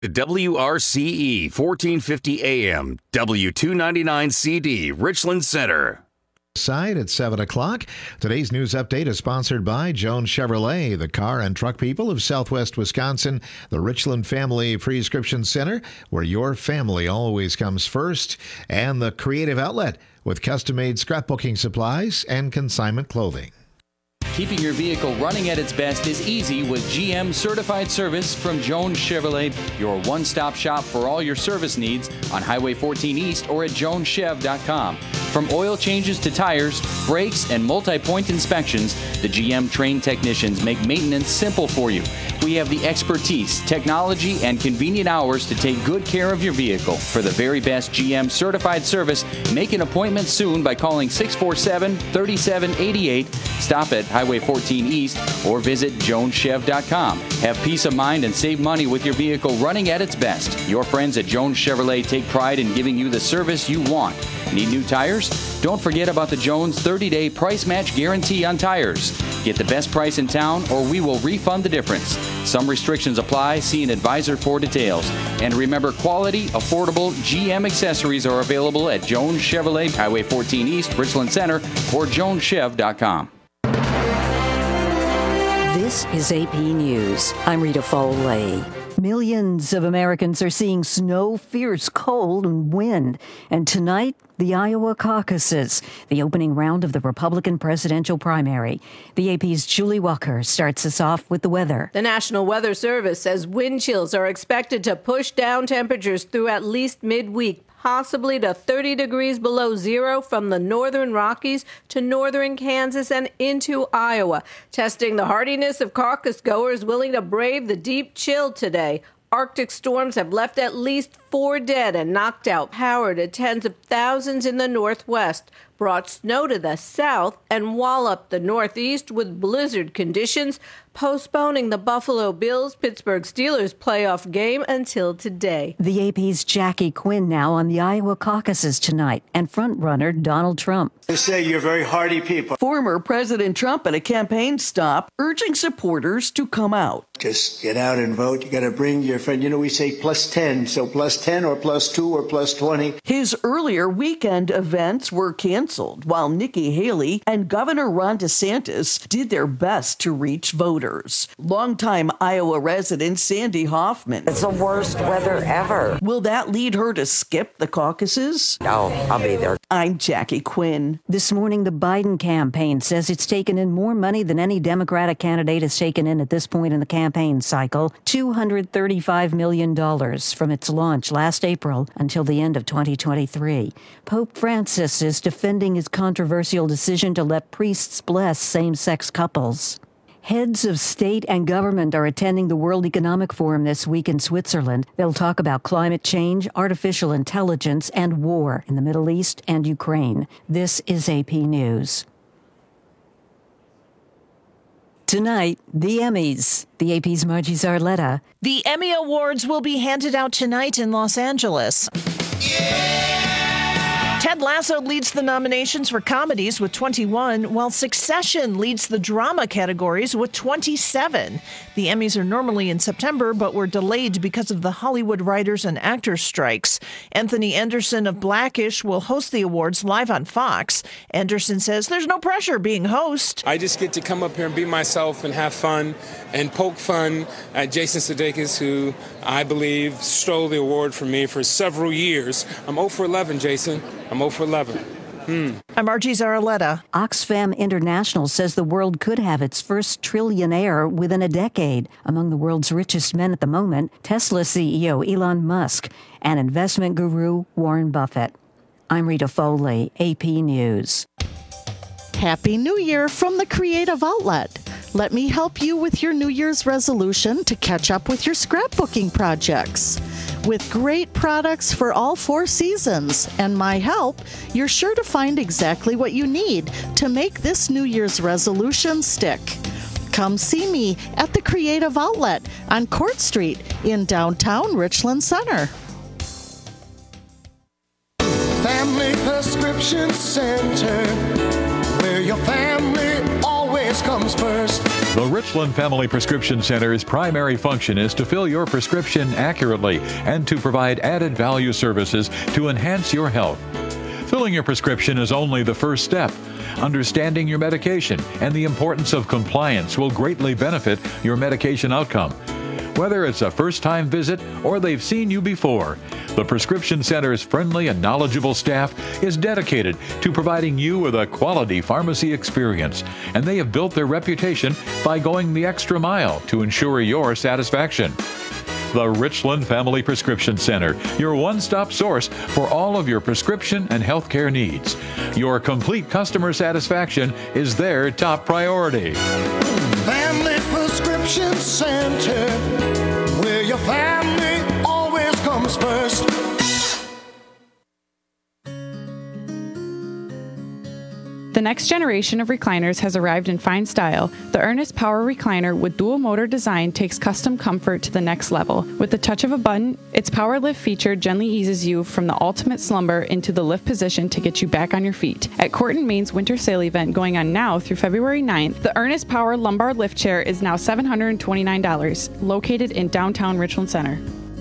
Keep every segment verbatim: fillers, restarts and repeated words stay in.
W R C E fourteen fifty A M, W two ninety-nine C D, Richland Center. Side at seven o'clock. Today's news update is sponsored by Jones Chevrolet, the car and truck people of Southwest Wisconsin, the Richland Family Prescription Center, where your family always comes first, and the Creative Outlet with custom-made scrapbooking supplies and consignment clothing. Keeping your vehicle running at its best is easy with G M Certified Service from Jones Chevrolet, your one-stop shop for all your service needs on Highway fourteen East or at jones chev dot com. From oil changes to tires, brakes, and multi-point inspections, the G M trained technicians make maintenance simple for you. We have the expertise, technology, and convenient hours to take good care of your vehicle. For the very best G M Certified Service, make an appointment soon by calling six four seven, three seven eight eight. Stop at Highway fourteen East or visit jones chev dot com. Have peace of mind and save money with your vehicle running at its best. Your friends at Jones Chevrolet take pride in giving you the service you want. Need new tires? Don't forget about the Jones thirty-day price match guarantee on tires. Get the best price in town or we will refund the difference. Some restrictions apply. See an advisor for details. And remember, quality, affordable G M accessories are available at Jones Chevrolet, Highway fourteen East, Richland Center, or jones chev dot com. This is A P News. I'm Rita Foley. Millions of Americans are seeing snow, fierce cold, and wind. And tonight, the Iowa caucuses, the opening round of the Republican presidential primary. The A P's Julie Walker starts us off with the weather. The National Weather Service says wind chills are expected to push down temperatures through at least midweek, possibly to thirty degrees below zero from the northern Rockies to northern Kansas and into Iowa, testing the hardiness of caucus goers willing to brave the deep chill today. Arctic storms have left at least four dead and knocked out power to tens of thousands in the northwest, brought snow to the south, and walloped the northeast with blizzard conditions, postponing the Buffalo Bills-Pittsburgh Steelers playoff game until today. The A P's Jackie Quinn now on the Iowa caucuses tonight, and frontrunner Donald Trump. They say you're very hardy people. Former President Trump at a campaign stop urging supporters to come out. Just get out and vote. You got to bring your friend. You know, we say plus ten, so plus ten or plus two or plus twenty. His earlier weekend events were canceled while Nikki Haley and Governor Ron DeSantis did their best to reach voters. Longtime Iowa resident Sandy Hoffman. It's the worst weather ever. Will that lead her to skip the caucuses? No, I'll be there. I'm Jackie Quinn. This morning, the Biden campaign says it's taken in more money than any Democratic candidate has taken in at this point in the campaign cycle, two hundred thirty-five million dollars from its launch last April until the end of twenty twenty-three. Pope Francis is defending his controversial decision to let priests bless same-sex couples. Heads of state and government are attending the World Economic Forum this week in Switzerland. They'll talk about climate change, artificial intelligence, and war in the Middle East and Ukraine. This is A P News. Tonight, the Emmys. The A P's Margie Zarletta. The Emmy Awards will be handed out tonight in Los Angeles. Yeah! Ted Lasso leads the nominations for comedies with twenty-one, while Succession leads the drama categories with twenty-seven. The Emmys are normally in September, but were delayed because of the Hollywood writers and actors strikes. Anthony Anderson of Blackish will host the awards live on Fox. Anderson says there's no pressure being host. I just get to come up here and be myself and have fun and poke fun at Jason Sudeikis, who I believe stole the award from me for several years. I'm zero for eleven, Jason. I'm zero for eleven. Hmm. I'm Margie Zarletta. Oxfam International says the world could have its first trillionaire within a decade. Among the world's richest men at the moment, Tesla C E O Elon Musk and investment guru Warren Buffett. I'm Rita Foley, A P News. Happy New Year from the Creative Outlet. Let me help you with your New Year's resolution to catch up with your scrapbooking projects. With great products for all four seasons and my help, you're sure to find exactly what you need to make this New Year's resolution stick. Come see me at the Creative Outlet on Court Street in downtown Richland Center. Family Prescription Center, where your family always comes first. The Richland Family Prescription Center's primary function is to fill your prescription accurately and to provide added value services to enhance your health. Filling your prescription is only the first step. Understanding your medication and the importance of compliance will greatly benefit your medication outcome. Whether it's a first-time visit or they've seen you before, the Prescription Center's friendly and knowledgeable staff is dedicated to providing you with a quality pharmacy experience, and they have built their reputation by going the extra mile to ensure your satisfaction. The Richland Family Prescription Center, your one-stop source for all of your prescription and healthcare needs. Your complete customer satisfaction is their top priority. Family Prescription Center, where your family always comes first. The next generation of recliners has arrived in fine style. The Ernest Power Recliner with dual motor design takes custom comfort to the next level. With the touch of a button, its power lift feature gently eases you from the ultimate slumber into the lift position to get you back on your feet. At Court and Main's winter sale event going on now through February ninth, the Ernest Power Lumbar Lift Chair is now seven hundred twenty-nine dollars, located in downtown Richland Center.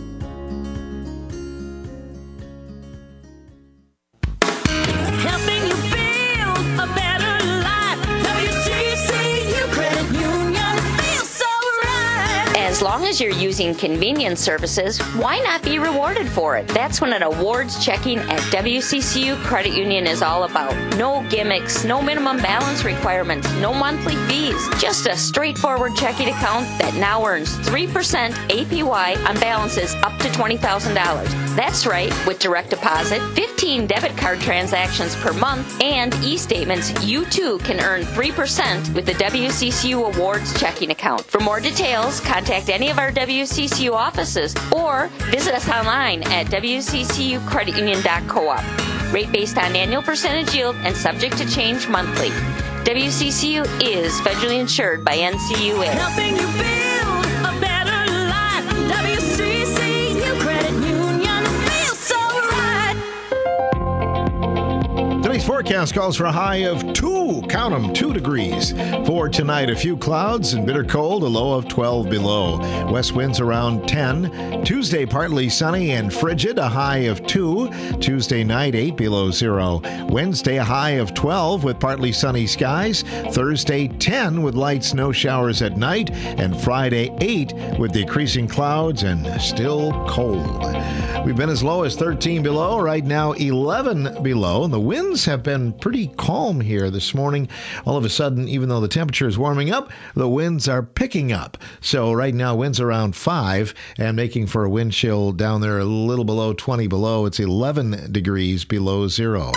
As long as you're using convenience services, why not be rewarded for it? That's what an awards checking at W C C U Credit Union is all about. No gimmicks, no minimum balance requirements, no monthly fees. Just a straightforward checking account that now earns three percent A P Y on balances up to twenty thousand dollars. That's right, with direct deposit, fifteen debit card transactions per month, and e-statements, you too can earn three percent with the W C C U Awards checking account. For more details, contact any of our W C C U offices or visit us online at W C C U credit union dot coop. Rate based on annual percentage yield and subject to change monthly. W C C U is federally insured by N C U A. Helping you build a better life. W C C U Credit Union feels so right. Today's forecast calls for a high of two, count them, two degrees. For tonight, a few clouds and bitter cold, a low of twelve below. West winds around ten. Tuesday, partly sunny and frigid, a high of two. Tuesday night, eight below zero. Wednesday, a high of twelve with partly sunny skies. Thursday, ten with light snow showers at night. And Friday, eight with decreasing clouds and still cold. We've been as low as thirteen below, right now eleven below, and the winds have been pretty calm here this morning. All of a sudden, even though the temperature is warming up, the winds are picking up. So right now, winds around five and making for a wind chill down there a little below twenty below. It's eleven degrees below zero.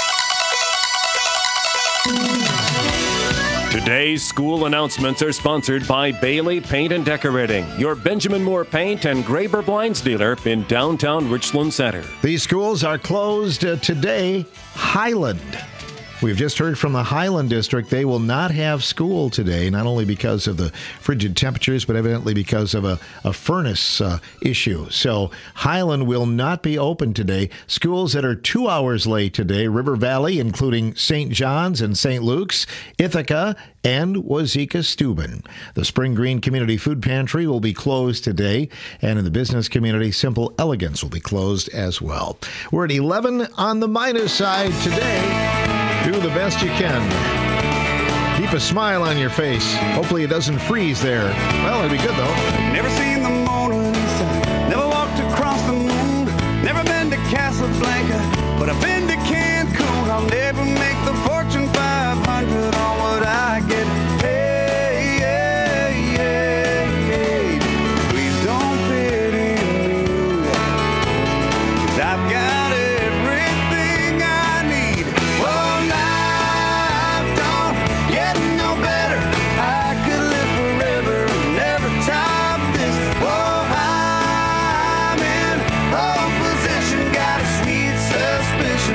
Today's school announcements are sponsored by Bailey Paint and Decorating, your Benjamin Moore Paint and Graber Blinds dealer in downtown Richland Center. These schools are closed uh, today. Highland. We've just heard from the Highland District. They will not have school today, not only because of the frigid temperatures, but evidently because of a, a furnace uh, issue. So Highland will not be open today. Schools that are two hours late today, River Valley, including Saint John's and Saint Luke's, Ithaca, and Wazeeka-Steuben. The Spring Green Community Food Pantry will be closed today, and in the business community, Simple Elegance will be closed as well. We're at eleven on the minus side today. Do the best you can. Keep a smile on your face. Hopefully it doesn't freeze there. Well, it'd be good, though. Never seen the Mona Lisa, never walked across the moon, never been to Casablanca, but I've been to Cancun. I'll never make the Fortune five hundred on what I get paid. Hey, hey, hey. Please don't pity me, 'cause I've got everything I need. Whoa, life don't get no better. I could live forever, never top this. Whoa, I'm in pole position, got a sweet suspicion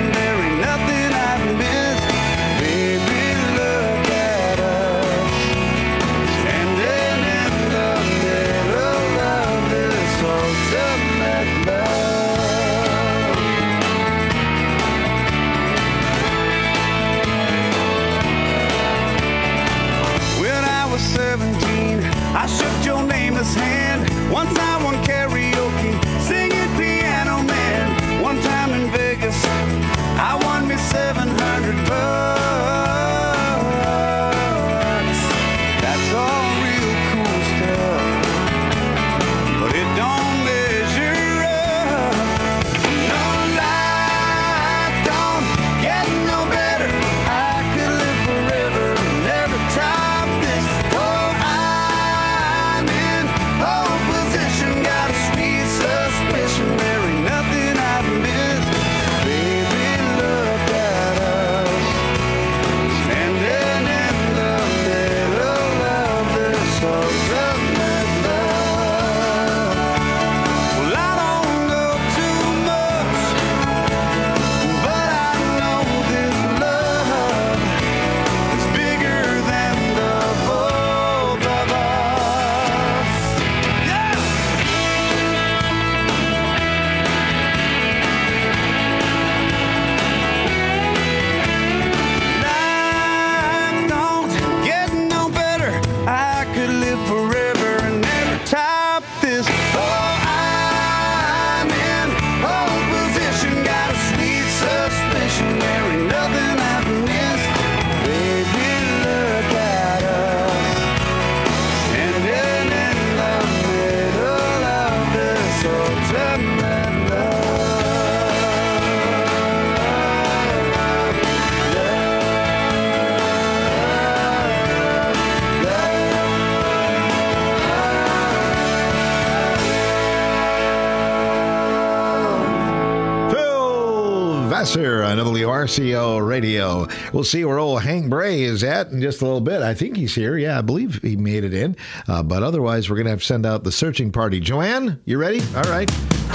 Glasser on W R C O Radio. We'll see where old Hank Bray is at in just a little bit. I think he's here. Yeah, I believe he made it in. Uh, but otherwise, we're going to have to send out the searching party. Joanne, you ready? All right.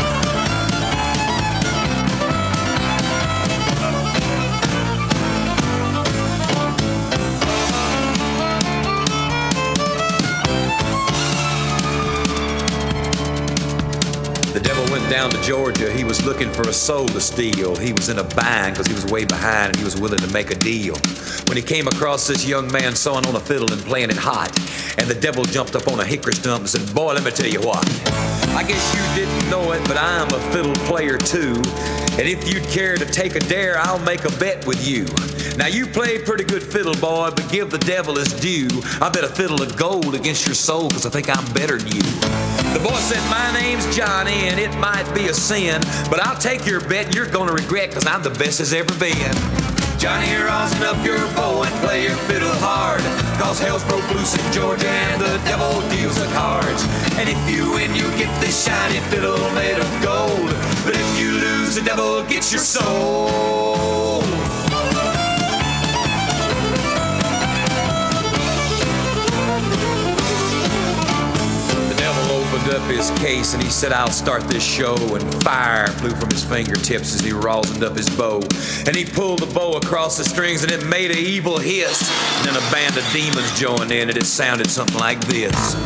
Down to Georgia, he was looking for a soul to steal. He was in a bind because he was way behind and he was willing to make a deal. When he came across this young man sawing on a fiddle and playing it hot, and the devil jumped up on a hickory stump and said, "Boy, let me tell you what. I guess you didn't know it, but I'm a fiddle player too. And if you'd care to take a dare, I'll make a bet with you. Now you play pretty good fiddle, boy, but give the devil his due. I bet a fiddle of gold against your soul because I think I'm better than you." The boy said, "My name's Johnny, and it might be a sin, but I'll take your bet and you're gonna regret because I'm the best as ever been. Johnny, rosin up your bow and play your fiddle hard, cause hell's broke loose in Georgia and the devil deals the cards. And if you win, you get this shiny fiddle made of gold, but if you lose, the devil gets your soul." Opened up his case and he said, "I'll start this show," and fire flew from his fingertips as he rosined up his bow. And he pulled the bow across the strings and it made an evil hiss. And then a band of demons joined in and it sounded something like this.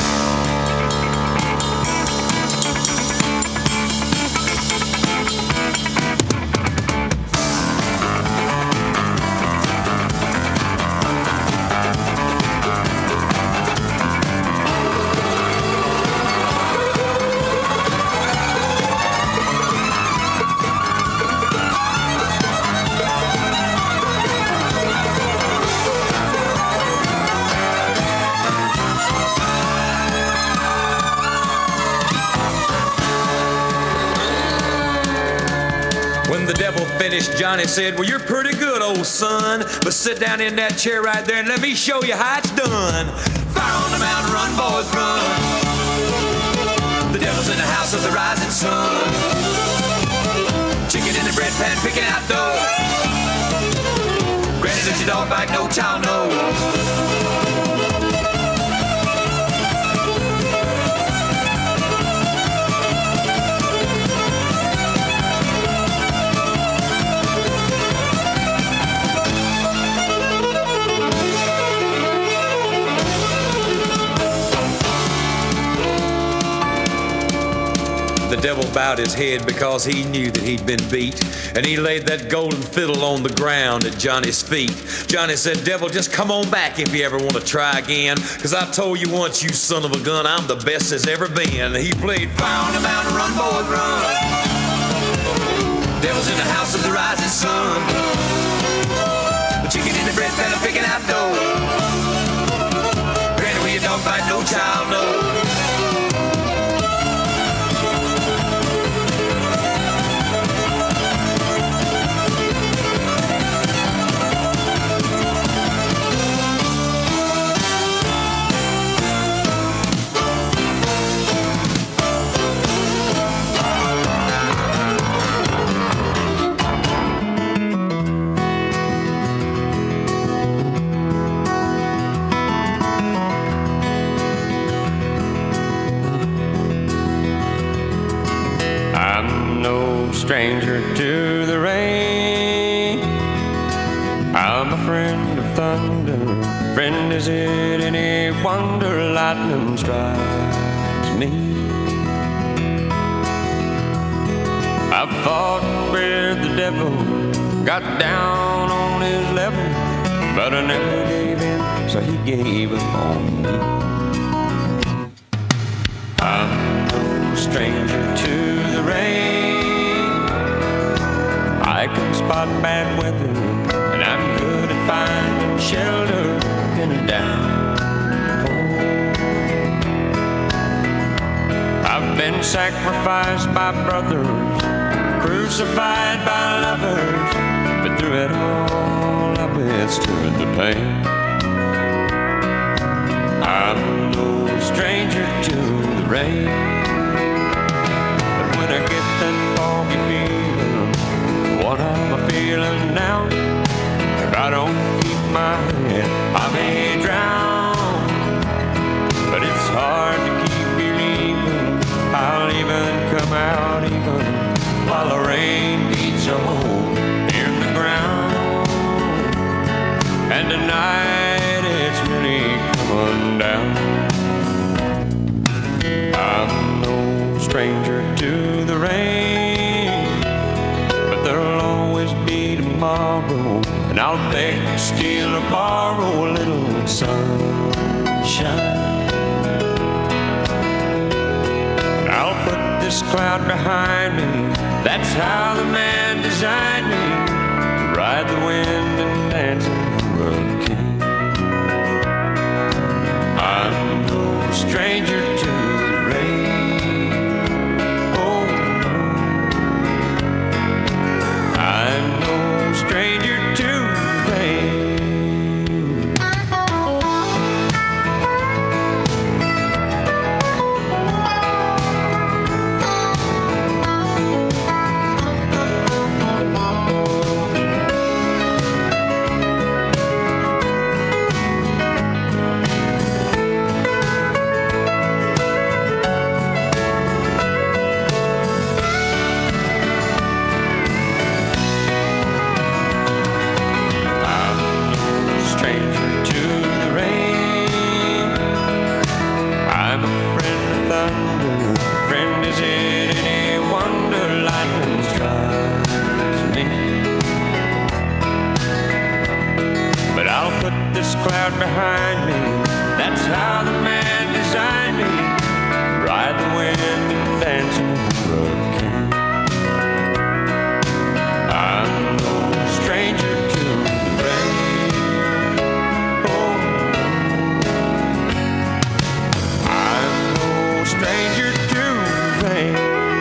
Johnny said, "Well, you're pretty good, old son, but sit down in that chair right there and let me show you how it's done. Fire on the mountain, run, boys, run. The devil's in the house of the rising sun. Chicken in the bread pan, picking out dough. Granny, does your dog bite? No child, no." The devil bowed his head because he knew that he'd been beat, and he laid that golden fiddle on the ground at Johnny's feet. Johnny said, "Devil, just come on back if you ever want to try again, because I told you once, you son of a gun, I'm the best there's ever been." And he played, "Fire on the mountain, run, boys, run. Devil's in the house of the rising sun. The chicken in the bread pan, picking out dough. Granny, when your dog bite, no child, no." Stranger to the rain, I'm a friend of thunder. Friend, is it any wonder lightning strikes me? I fought with the devil, got down on his level, but I never gave in, so he gave up on me. I'm no stranger to the rain. I can spot bad weather, and I'm good at finding shelter in a downpour. I've been sacrificed by brothers, crucified by lovers, but through it all I withstood the pain. I'm no stranger to the rain, but when I get that foggy feeling, what I stranger to the rain, but there'll always be tomorrow, and I'll beg, steal, or borrow a little sunshine. And I'll put this cloud behind me. That's how the man designed me to ride the wind and dance in the hurricane. I'm no stranger to the rain. Oh, no. I'm no stranger to the rain. Cloud behind me. That's how the man designed me. Ride the wind and dance in the hurricane. I'm no stranger to the rain. Oh, I'm no stranger to the rain.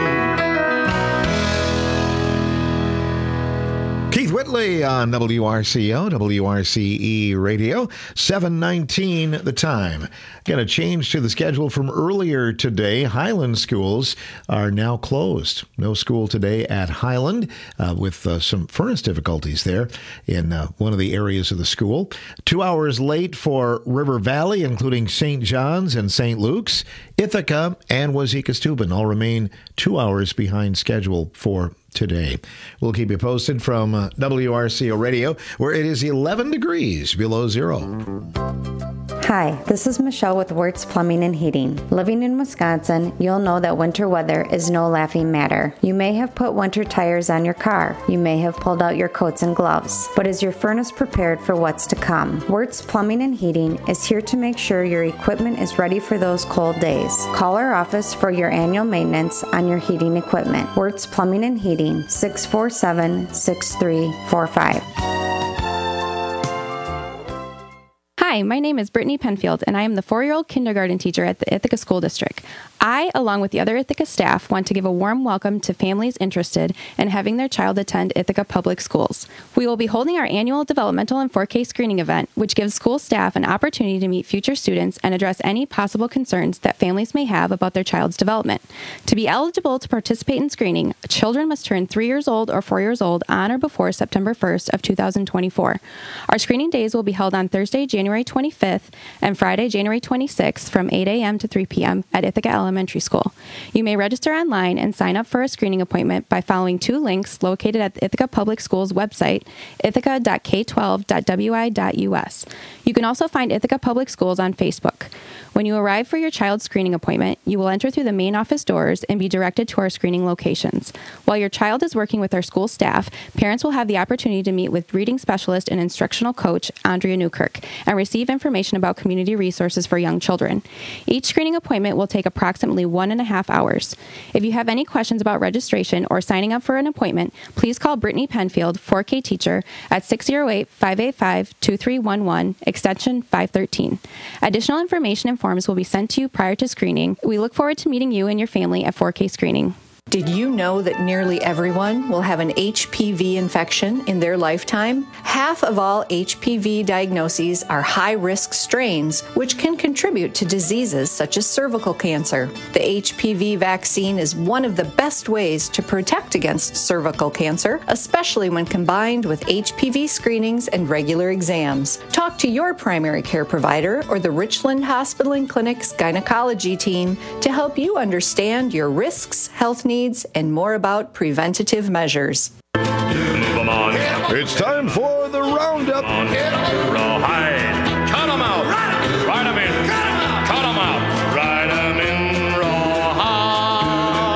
Keith Whitley on W R C O, W R C E Radio, seven nineteen the time. Got a change to the schedule from earlier today. Highland schools are now closed. No school today at Highland uh, with uh, some furnace difficulties there in uh, one of the areas of the school. Two hours late for River Valley, including Saint John's and Saint Luke's. Ithaca and Wazeeka-Steuben all remain two hours behind schedule for today. We'll keep you posted from uh, W R C O Radio, where it is eleven degrees below zero. Hi, this is Michelle with Wirtz Plumbing and Heating. Living in Wisconsin, you'll know that winter weather is no laughing matter. You may have put winter tires on your car. You may have pulled out your coats and gloves. But is your furnace prepared for what's to come? Wirtz Plumbing and Heating is here to make sure your equipment is ready for those cold days. Call our office for your annual maintenance on your heating equipment. Wirtz Plumbing and Heating, six four seven, six three four five. Hi, my name is Brittany Penfield, and I am the four-year-old kindergarten teacher at the Ithaca School District. I, along with the other Ithaca staff, want to give a warm welcome to families interested in having their child attend Ithaca Public Schools. We will be holding our annual developmental and four K screening event, which gives school staff an opportunity to meet future students and address any possible concerns that families may have about their child's development. To be eligible to participate in screening, children must turn three years old or four years old on or before September first of two thousand twenty-four. Our screening days will be held on Thursday, January twenty-fifth and Friday, January twenty-sixth from eight a.m. to three p.m. at Ithaca Elementary School. You may register online and sign up for a screening appointment by following two links located at the Ithaca Public Schools website, ithaca dot k twelve dot w i dot u s. You can also find Ithaca Public Schools on Facebook. When you arrive for your child's screening appointment, you will enter through the main office doors and be directed to our screening locations. While your child is working with our school staff, parents will have the opportunity to meet with reading specialist and instructional coach Andrea Newkirk and receive information about community resources for young children. Each screening appointment will take approximately one and a half hours. If you have any questions about registration or signing up for an appointment, please call Brittany Penfield, four K teacher, at six oh eight, five eight five, two three one one, extension five thirteen. Additional information and forms will be sent to you prior to screening. We look forward to meeting you and your family at four K screening. Did you know that nearly everyone will have an H P V infection in their lifetime? Half of all H P V diagnoses are high-risk strains, which can contribute to diseases such as cervical cancer. The H P V vaccine is one of the best ways to protect against cervical cancer, especially when combined with H P V screenings and regular exams. Talk to your primary care provider or the Richland Hospital and Clinic's gynecology team to help you understand your risks, health needs, and more about preventative measures. It's time for the Roundup. Rawhide. Cut 'em out. Ride 'em in. Cut 'em out. Cut 'em out. Ride 'em in rawhide.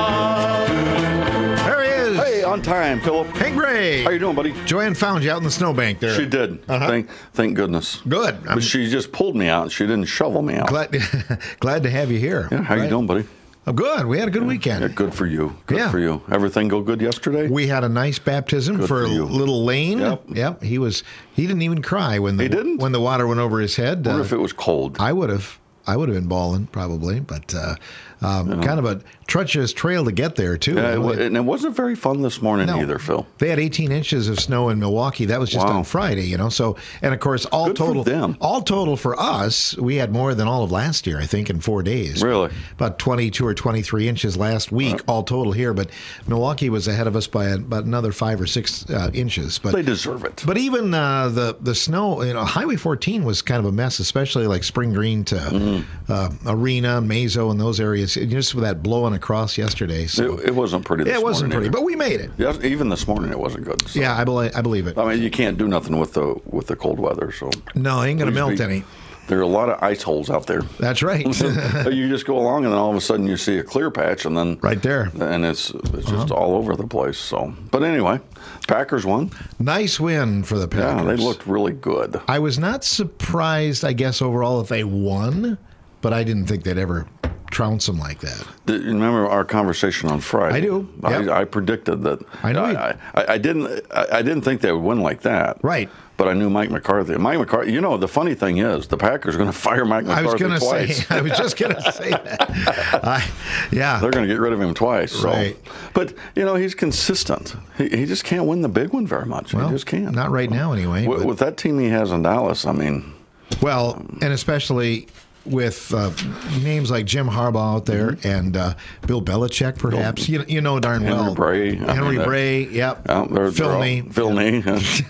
on time, Philip. Hey, Gray. How you doing, buddy? Joanne found you out in the snowbank there. She did. Uh-huh. Thank, thank goodness. Good. But I'm she just pulled me out. She didn't shovel me out. glad, glad to have you here. Yeah. How Right. you doing, buddy? I'm good. We had a good weekend. Yeah, good for you. Good Yeah. for you. Everything go good yesterday? We had a nice baptism Good for, for you. little Lane. Yep. Yep. He was. He didn't even cry when the He didn't? when the water went over his head. What Uh, if it was cold? I would have. I would have been bawling probably, but uh, um, kind of a treacherous trail to get there too. Yeah, it, wa- They- and it wasn't very fun this morning No. either, Phil. They had eighteen inches of snow in Milwaukee. That was just Wow. on Friday, you know. So, and of course, all Good for total, them. all total for us, we had more than all of last year. I think in four days. Really? About twenty-two or twenty-three inches last week, all total here. But Milwaukee was ahead of us by about another five or six uh, inches. But They deserve it. But even uh, the the snow, you know, Highway fourteen was kind of a mess, especially like Spring Green to Mm-hmm. uh, Arena, Mazo, and those areas. Just with that blowing across yesterday. So It, it wasn't pretty this yeah, it wasn't morning pretty, either. but we made it. Yes, even this morning it wasn't good. So. Yeah, I believe I believe it. I mean, you can't do nothing with the with the cold weather. So No, ain't gonna Please melt be- any. There are a lot of ice holes out there. That's right. You just go along, and then all of a sudden you see a clear patch, and then right there, and it's it's just all over the place. So, but anyway, Packers won. Nice win for the Packers. Yeah, they looked really good. I was not surprised, I guess, overall if they won, but I didn't think they'd ever trounce them like that. Did you remember our conversation on Friday? I do. Yep. I, I predicted that. I know you- I, I, I didn't. I, I didn't think they would win like that. Right. But I knew Mike McCarthy. Mike McCarthy. You know, the funny thing is, the Packers are going to fire Mike I McCarthy was going to twice. say, I was just going to say that. I, yeah. They're going to get rid of him twice. So. Right. But you know, he's consistent. He, he just can't win the big one very much. Well, he just can't. Not right now, anyway. With, but- with that team he has in Dallas, I mean. Well, and especially with uh, names like Jim Harbaugh out there and uh, Bill Belichick, perhaps. You, you know darn Henry well. Bray. I Henry mean, that- Bray, yep. Yeah, they're- Phil they're all- Nee. Phil Nee.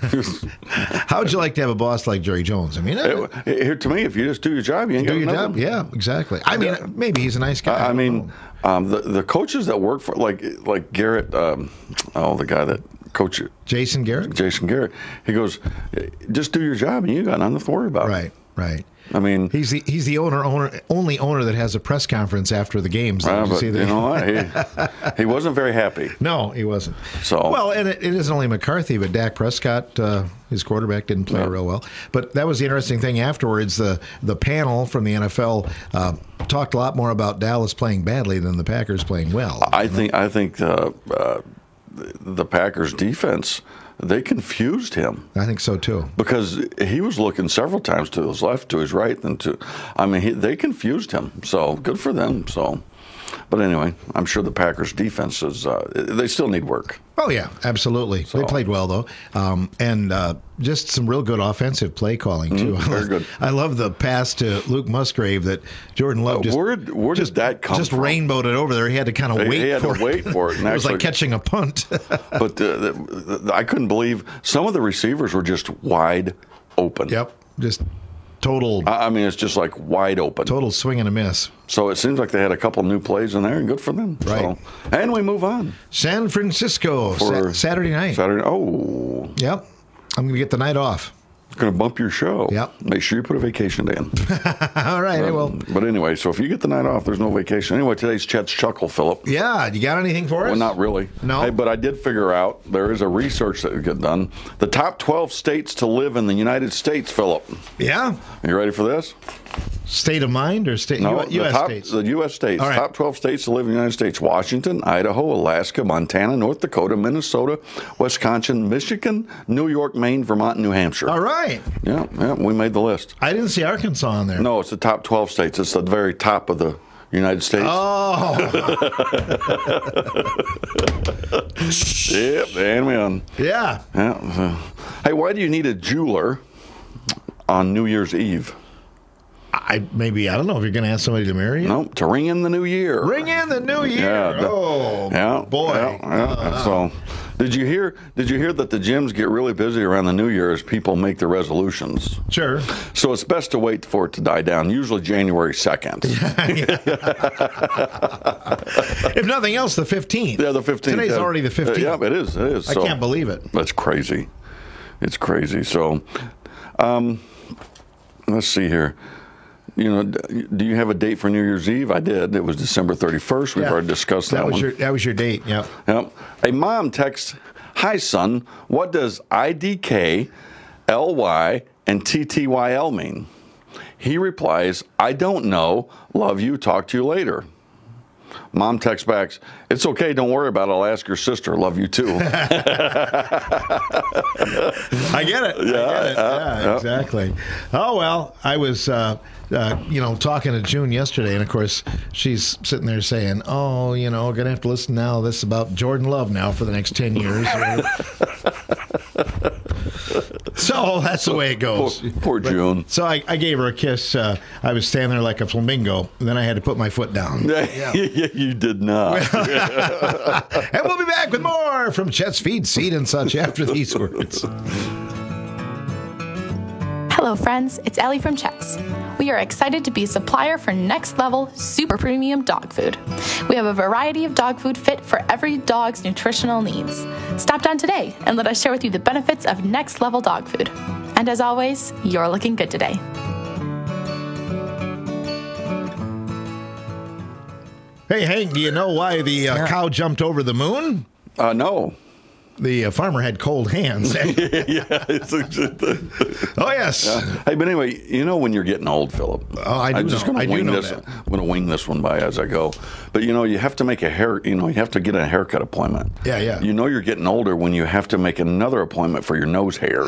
How would you like to have a boss like Jerry Jones? I mean, uh, It- here to me, if you just do your job, you ain't do got your nothing. job. Yeah, exactly. I mean, maybe he's a nice guy. I, I mean, um, the the coaches that work for like like Garrett, um, oh, the guy that coach Jason Garrett. Jason Garrett. He goes, just do your job, and you got nothing to worry about. Right, right. I mean, he's the he's the owner owner only owner that has a press conference after the games. Uh, Did you but see you that? know what? He, he wasn't very happy. No, he wasn't. So well, and it, it isn't only McCarthy, but Dak Prescott, uh, his quarterback, didn't play Yeah. real well. But that was the interesting thing afterwards. The the panel from the N F L uh, talked a lot more about Dallas playing badly than the Packers playing well. I think I think uh, uh, the Packers defense, they confused him. I think so too. Because he was looking several times to his left, to his right, and to, I mean, he, they confused him. So good for them. So, but anyway, I'm sure the Packers defense is, uh, they still need work. Oh yeah, absolutely. They played well though, um, and uh, just some real good offensive play calling too. Mm, very good. I love the pass to Luke Musgrave that Jordan Love Uh, just where where just, did that come just from? rainbowed it over there. He had to kind of He- wait he had for to wait for it, and it was like actually- catching a punt. But uh, the, the, I couldn't believe some of the receivers were just wide open. Yep, just total. I, I mean, it's just like wide open. Total swing and a miss. So it seems like they had a couple new plays in there, and good for them. Right. So, and we move on. San Francisco For Sa- Saturday night. Saturday. Oh. Yep, I'm going to get the night off. Going to bump your show. Yep. Make sure you put a vacation day in. All right, I will. Um, But anyway, so if you get the night off, there's no vacation. Anyway, today's Chet's Chuckle, Philip. Yeah, you got anything for us? Well, not really. No. Hey, but I did figure out there is a research that got done. The top twelve states to live in the United States, Philip. Yeah. Are you ready for this? State of mind or state? No, U- U.S. the top, states. The U S states. All right. Top twelve states to live in the United States. Washington, Idaho, Alaska, Montana, North Dakota, Minnesota, Wisconsin, Michigan, New York, Maine, Vermont, and New Hampshire. All right. Yeah, yeah, we made the list. I didn't see Arkansas on there. No, it's the top twelve states. It's the very top of the United States. Oh. Yep, and we on. Yeah. Yeah. uh, Hey, why do you need a jeweler on New Year's Eve? I maybe I don't know if you're going to ask somebody to marry you. No, to ring in the new year. Ring in the new year. Yeah, the- oh, yeah, boy. yeah, yeah. So, did you hear? Did you hear that the gyms get really busy around the New Year as people make their resolutions? Sure. So it's best to wait for it to die down. Usually January second. If nothing else, the fifteenth. Yeah, the fifteenth. Today's yeah. already the fifteenth. Yeah, it is. It is. I So, can't believe it. That's crazy. It's crazy. So, um, let's see here. you know, do you have a date for New Year's Eve? I did. It was December thirty-first. We've Yeah. already discussed that, That was one. your that was your date. Yep. Yep. A mom texts, "Hi, son. What does I D K, L Y, and T T Y L mean?" He replies, "I don't know. Love you. Talk to you later." Mom texts back, "It's okay. Don't worry about it. I'll ask your sister. Love you too." I get it. Yeah, I get it. uh, yeah, yeah. exactly. Oh, well, I was, uh, uh, you know, talking to June yesterday, and of course, she's sitting there saying, oh, you know, going to have to listen now this about Jordan Love now for the next ten years. So that's the way it goes. Poor, poor But- June. So I, I gave her a kiss. Uh, I was standing there like a flamingo, and then I had to put my foot down. Yeah. You did not. And we'll be back with more from Chet's Feed, Seed, and such after these words. Hello, friends. It's Ellie from Chet's. We are excited to be a supplier for next level, super premium dog food. We have a variety of dog food fit for every dog's nutritional needs. Stop down today and let us share with you the benefits of next level dog food. And as always, you're looking good today. Hey, Hank, do you know why the uh, cow jumped over the moon? Uh, no. The uh, farmer had cold hands. yeah. It's, oh, yes. Yeah. Hey, but anyway, you know when you're getting old, Philip. Oh, I do I'm just know. going I to do wing know this. that. I'm going to wing this one by as I go. But you know, you have to make a hair. You know, you have to get a haircut appointment. Yeah, yeah. You know, you're getting older when you have to make another appointment for your nose hair.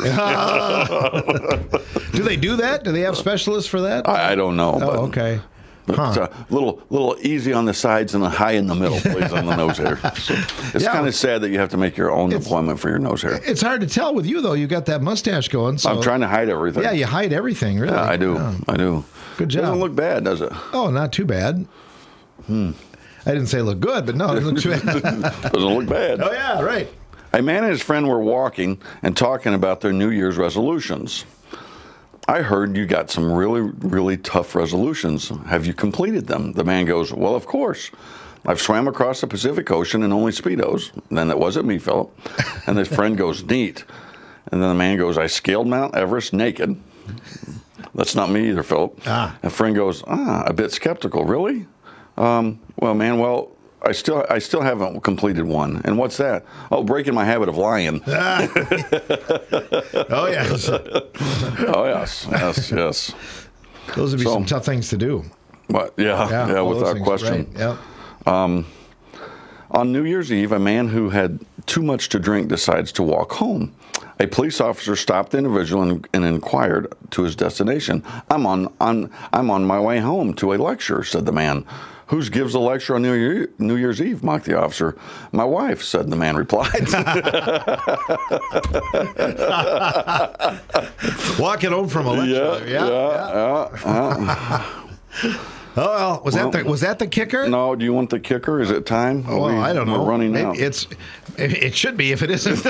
Do they do that? Do they have specialists for that? I, I don't know. Oh, but, okay. But Huh. it's a little, little easy on the sides and a high in the middle, please, on the nose hair. So it's Yeah. kind of sad that you have to make your own appointment for your nose hair. It's hard to tell with you, though. You got that mustache going. So. I'm trying to hide everything. Yeah, you hide everything, really. Yeah, I do. Yeah. I do. Good job. Doesn't look bad, does it? Oh, not too bad. Hmm. I didn't say look good, but no, it looks bad. Doesn't look bad. Oh, yeah, right. A man and his friend were walking and talking about their New Year's resolutions. I heard you got some really, really tough resolutions. Have you completed them? The man goes, well, of course. I've swam across the Pacific Ocean in only Speedos. Then it wasn't me, Philip. And his friend goes, neat. And then the man goes, I scaled Mount Everest naked. That's not me either, Philip. Ah. And friend goes, ah, a bit skeptical. Really? Um, well, man, well, I still I still haven't completed one. And what's that? Oh, breaking my habit of lying. Oh, yes. Oh, yes. Yes, yes. Those would be So- some tough things to do. But yeah, Yeah, yeah, all those without things, question. right, yep. Um, on New Year's Eve, a man who had too much to drink decides to walk home. A police officer stopped the individual and, and inquired to his destination. I'm on, on I'm on my way home to a lecture, said the man. Who gives a lecture on New, Year, New Year's Eve? Mocked the officer. My wife, said the man replied. Walking home from a lecture. Yeah, yeah, yeah. Oh, well, was Well, that the, was that the kicker? No, do you want the kicker? Is it time? Oh, well, We- I don't know. We're running Maybe out. It's it, it should be if it isn't.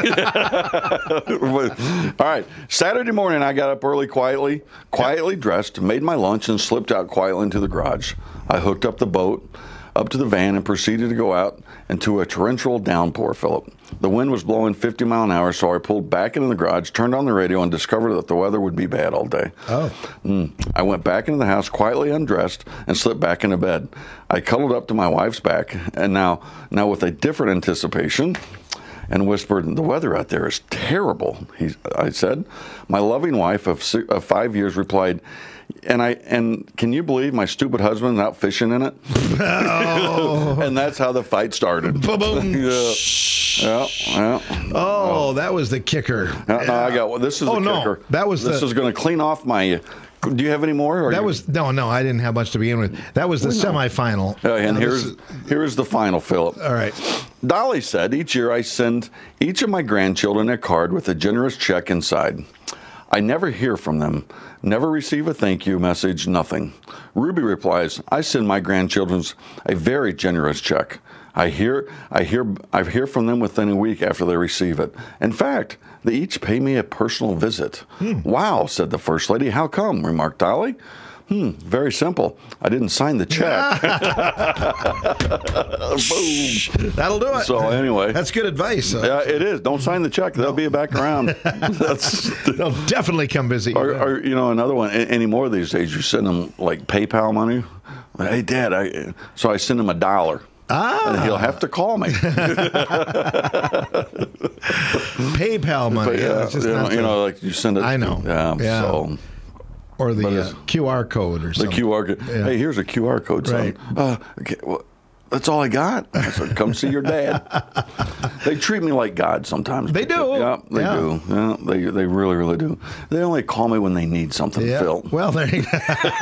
All right. Saturday morning, I got up early, quietly, quietly dressed, made my lunch, and slipped out quietly into the garage. I hooked up the boat up to the van and proceeded to go out into a torrential downpour, Philip. The wind was blowing fifty mile an hour, so I pulled back into the garage, turned on the radio, and discovered that the weather would be bad all day. Oh. Mm. I went back into the house, quietly undressed, and slipped back into bed. I cuddled up to my wife's back, and now, now with a different anticipation, and whispered, the weather out there is terrible, he, I said. My loving wife of, si- of five years replied, and I and can you believe my stupid husband's out fishing in it? Oh. And that's how the fight started. Boom. Yeah. Yeah, yeah. Oh, that was the kicker. Uh, no, I got well, this is Oh, the no. kicker. That was this the- is going to clean off my. Do you have any more? or That you- was no, no. I didn't have much to begin with. That was the Well, no. semifinal. Uh, and Now, this here's is- here's the final, Philip. all right. Dolly said, each year I send each of my grandchildren a card with a generous check inside. I never hear from them, never receive a thank you message, nothing. Ruby replies, I send my grandchildren a very generous check. I hear, I hear, I hear from them within a week after they receive it. In fact, they each pay me a personal visit. Wow, said the First Lady. How come? Remarked Dolly. Hmm, very simple. I didn't sign the check. Boom. That'll do it. So anyway. That's good advice. Yeah, it is. Don't sign the check. They'll be back around. That's, They'll definitely come visit you. or, or, you know, another one, a- any more these days, you send them, like, PayPal money. Hey, Dad, I, so I send him a dollar. Ah. And he'll have to call me. PayPal money. But, yeah, yeah, it's just you, know, not you the- know, like you send it. I know. Yeah. Yeah. So, or but the it's- uh, Q R code or the something. Q R code. Yeah. Hey, here's a Q R code, son. Right. Uh, okay, well, that's all I got. I said, come see your dad. They treat me like God sometimes. They do. Yeah, they Yeah. do. Yeah, they they really, really do. They only call me when they need something, Yeah. Phil. Well, there you go.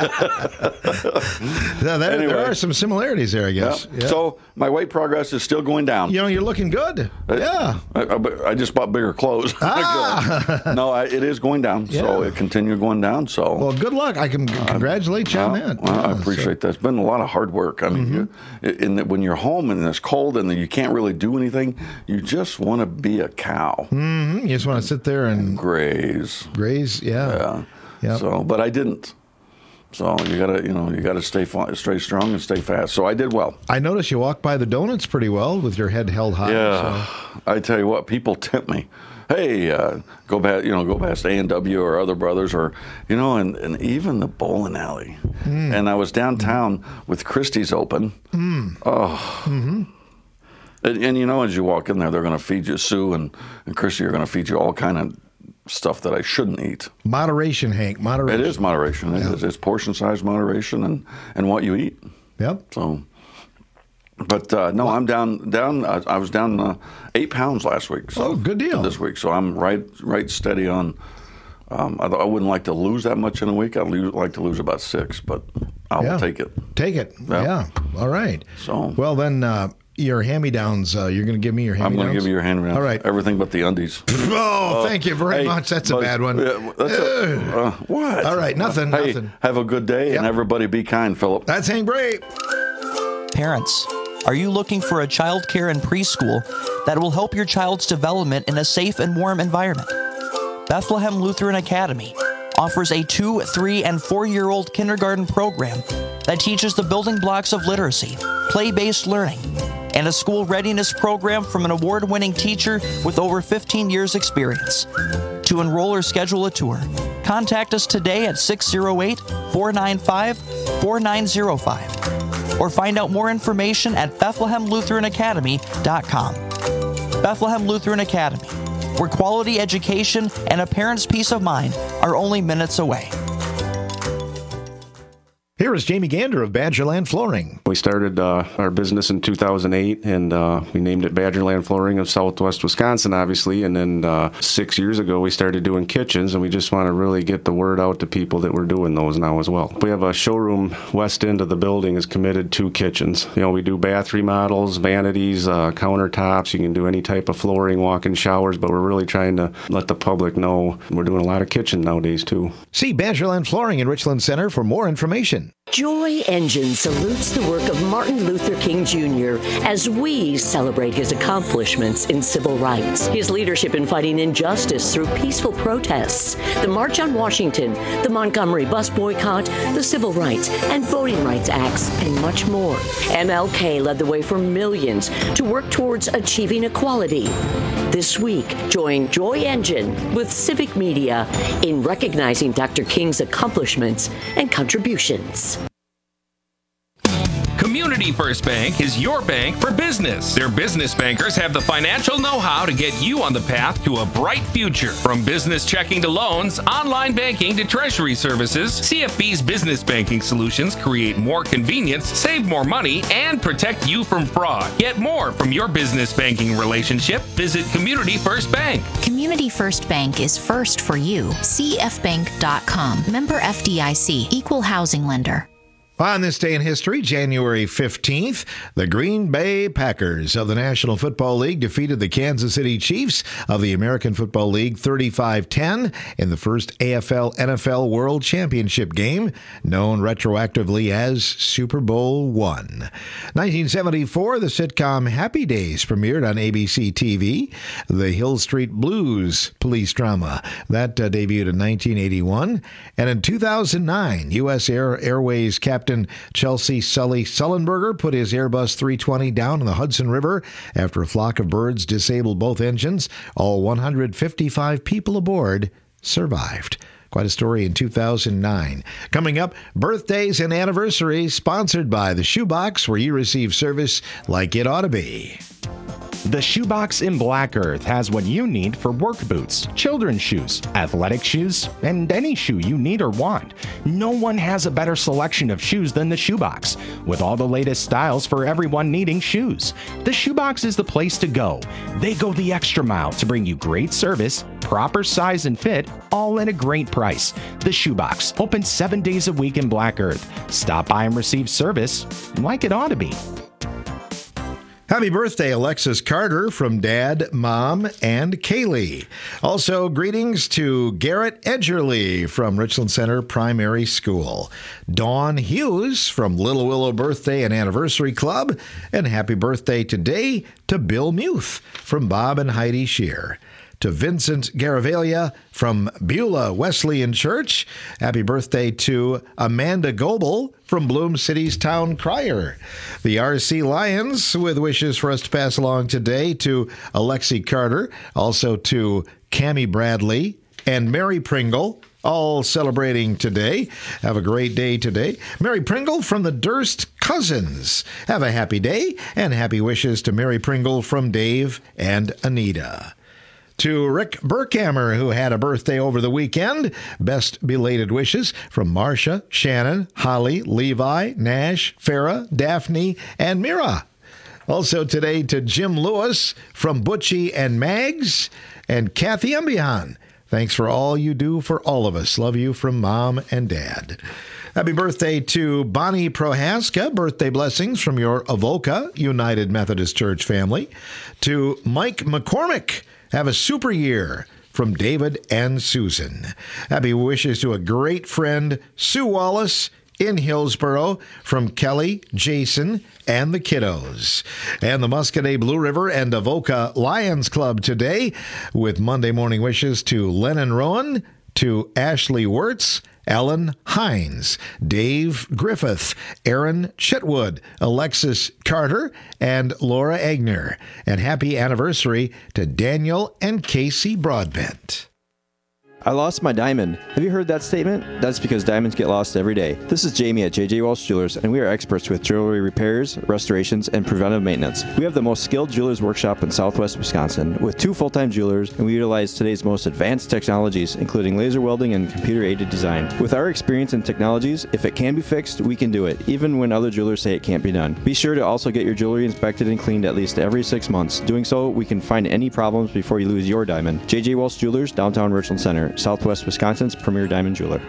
Now, there, Anyway. there are some similarities there, I Yeah. guess. Yeah. So my weight progress is still going down. You know, you're looking good. Yeah. I, I, I just bought bigger clothes. Ah. No, I, it is going down. So Yeah. it continued going down. So Well, good luck. I can congratulate you on Well, that. well, I Yeah, appreciate that. It's been a lot of hard work. I mean, Mm-hmm. you, in the, when you're home and it's cold and you can't really do anything, you just want to be a cow. Mhm. You just want to sit there and graze. Graze, yeah. Yeah. Yep. So, but I didn't. So you gotta, you know, you gotta stay fa- stay strong and stay fast. So I did well. I noticed you walked by the donuts pretty well with your head held high. Yeah. I tell you what, people tempt me. Hey, uh, go past, you know, go past A and W or other brothers, or you know, and, and even the bowling alley. Mm. And I was downtown with Christie's open. Mm. Oh. Mm-hmm. And, and you know, as you walk in there, they're going to feed you, Sue and, and Christy are going to feed you all kind of stuff that I shouldn't eat. Moderation, Hank. Moderation. It is moderation. It Yeah. is. It's portion size moderation and, and what you eat. Yep. So, but uh, no, I'm down. Down. I, I was down uh, eight pounds last week. So Oh, good deal. This week, so I'm right, right steady on. Um, I, I wouldn't like to lose that much in a week. I'd lose, like to lose about six, but I'll Yeah. take it. Take it. Yeah. Yeah. All right. So, Well, then uh, your hand-me-downs, uh, you're going to give me your I'm hand-me-downs? going to give you your hand. All right. Everything but the undies. Oh, Uh, thank you very hey, much. That's a but- bad one. yeah, that's a- uh, what? All right, nothing, Hey, nothing. have a good day, and everybody be kind, Philip. That's Hank Bray. Parents, are you looking for a child care and preschool that will help your child's development in a safe and warm environment? Bethlehem Lutheran Academy offers a two, three, and four-year-old kindergarten program that teaches the building blocks of literacy, play-based learning, and a school readiness program from an award-winning teacher with over fifteen years experience. To enroll or schedule a tour, contact us today at six oh eight, four nine five, four nine oh five or find out more information at Bethlehem Lutheran Academy dot com. Bethlehem Lutheran Academy, where quality education and a parent's peace of mind are only minutes away. Here is Jamie Gander of Badgerland Flooring. We started uh, our business in two thousand eight, and uh, we named it Badgerland Flooring of Southwest Wisconsin, obviously. And then uh, six years ago, we started doing kitchens, and we just want to really get the word out to people that we're doing those now as well. We have a showroom west end of the building is committed to kitchens. You know, we do bath remodels, vanities, uh, countertops. You can do any type of flooring, walk-in showers, but we're really trying to let the public know we're doing a lot of kitchen nowadays too. See Badgerland Flooring in Richland Center for more information. Joy Engine salutes the work of Martin Luther King Junior as we celebrate his accomplishments in civil rights, his leadership in fighting injustice through peaceful protests, the March on Washington, the Montgomery bus boycott, the Civil Rights and Voting Rights Acts, and much more. M L K led the way for millions to work towards achieving equality. This week, join Joy Engine with Civic Media in recognizing Doctor King's accomplishments and contributions. Community First Bank is your bank for business. Their business bankers have the financial know-how to get you on the path to a bright future. From business checking to loans, online banking to treasury services, C F B's business banking solutions create more convenience, save more money, and protect you from fraud. Get more from your business banking relationship. Visit Community First Bank. Community First Bank is first for you. C F bank dot com. Member F D I C. Equal housing lender. On this day in history, January fifteenth, the Green Bay Packers of the National Football League defeated the Kansas City Chiefs of the American Football League thirty-five ten in the first A F L N F L World Championship game, known retroactively as Super Bowl one. nineteen seventy-four, the sitcom Happy Days premiered on A B C T V. The Hill Street Blues police drama, that uh, debuted in nineteen eighty-one. And in two thousand nine, U S Air Airways Captain Chelsea Sully Sullenberger put his Airbus three twenty down in the Hudson River after a flock of birds disabled both engines. All one hundred fifty-five people aboard survived. Quite a story in two thousand nine. Coming up, birthdays and anniversaries sponsored by the Shoebox, where you receive service like it ought to be. The Shoebox in Black Earth has what you need for work boots, children's shoes, athletic shoes, and any shoe you need or want. No one has a better selection of shoes than the Shoebox, with all the latest styles for everyone needing shoes. The Shoebox is the place to go. They go the extra mile to bring you great service, proper size and fit, all at a great price. The Shoebox, open seven days a week in Black Earth. Stop by and receive service like it ought to be. Happy birthday, Alexis Carter, from Dad, Mom, and Kaylee. Also, greetings to Garrett Edgerly from Richland Center Primary School. Dawn Hughes from Little Willow Birthday and Anniversary Club. And happy birthday today to Bill Muth from Bob and Heidi Shear. To Vincent Garavaglia from Beulah Wesleyan Church. Happy birthday to Amanda Goebel from Bloom City's Town Crier. The R C Lions with wishes for us to pass along today to Alexi Carter, also to Cammie Bradley and Mary Pringle, all celebrating today. Have a great day today. Mary Pringle from the Durst Cousins. Have a happy day, and happy wishes to Mary Pringle from Dave and Anita. To Rick Burkhammer, who had a birthday over the weekend, best belated wishes from Marcia, Shannon, Holly, Levi, Nash, Farah, Daphne, and Mira. Also today to Jim Lewis from Butchie and Mags, and Kathy Embihan. Thanks for all you do for all of us. Love you from Mom and Dad. Happy birthday to Bonnie Prohaska. Birthday blessings from your Avoca United Methodist Church family. To Mike McCormick. Have a super year from David and Susan. Happy wishes to a great friend, Sue Wallace, in Hillsboro, from Kelly, Jason, and the kiddos. And the Muscadet Blue River and Avoca Lions Club today, with Monday morning wishes to Lennon Rowan, to Ashley Wirtz, Ellen Hines, Dave Griffith, Aaron Chitwood, Alexis Carter, and Laura Egner. And happy anniversary to Daniel and Casey Broadbent. I lost my diamond. Have you heard that statement? That's because diamonds get lost every day. This is Jamie at J J Walsh Jewelers, and we are experts with jewelry repairs, restorations, and preventive maintenance. We have the most skilled jewelers workshop in Southwest Wisconsin with two full-time jewelers, and we utilize today's most advanced technologies, including laser welding and computer-aided design. With our experience in technologies, if it can be fixed, we can do it, even when other jewelers say it can't be done. Be sure to also get your jewelry inspected and cleaned at least every six months. Doing so, we can find any problems before you lose your diamond. J J Walsh Jewelers, downtown Richland Center, Southwest Wisconsin's premier diamond jeweler.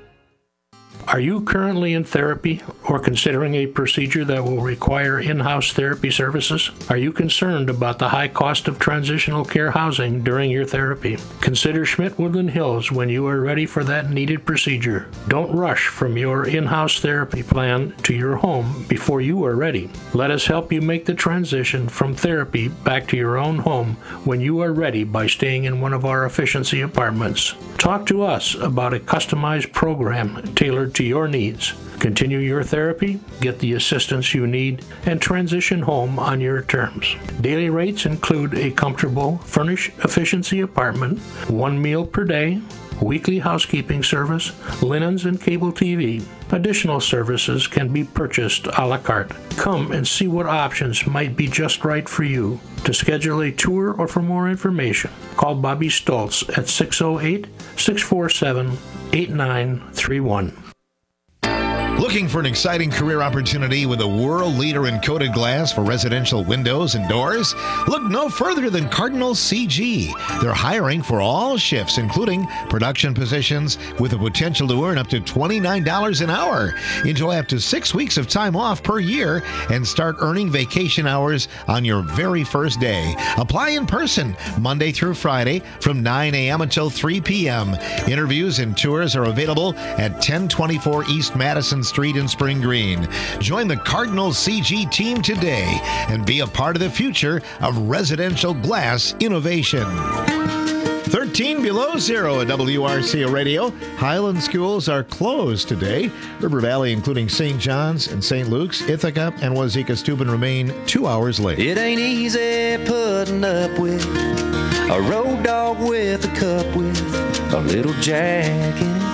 Are you currently in therapy or considering a procedure that will require in-house therapy services? Are you concerned about the high cost of transitional care housing during your therapy? Consider Schmidt-Woodland Hills when you are ready for that needed procedure. Don't rush from your in-house therapy plan to your home before you are ready. Let us help you make the transition from therapy back to your own home when you are ready by staying in one of our efficiency apartments. Talk to us about a customized program tailored to your needs. Continue your therapy, get the assistance you need, and transition home on your terms. Daily rates include a comfortable, furnished efficiency apartment, one meal per day, weekly housekeeping service, linens, and cable T V. Additional services can be purchased a la carte. Come and see what options might be just right for you. To schedule a tour or for more information, call Bobby Stoltz at six oh eight, six four seven, eight nine three one. Looking for an exciting career opportunity with a world leader in coated glass for residential windows and doors? Look no further than Cardinal C G. They're hiring for all shifts, including production positions, with the potential to earn up to twenty-nine dollars an hour. Enjoy up to six weeks of time off per year and start earning vacation hours on your very first day. Apply in person Monday through Friday from nine a.m. until three p.m. Interviews and tours are available at ten twenty-four East Madison Street in Spring Green. Join the Cardinal C G team today and be a part of the future of residential glass innovation. thirteen below zero at W R C O Radio. Highland schools are closed today. River Valley, including Saint John's and Saint Luke's, Ithaca, and Wazeeka-Steuben remain two hours late. It ain't easy putting up with a road dog with a cup with a little Jack in it.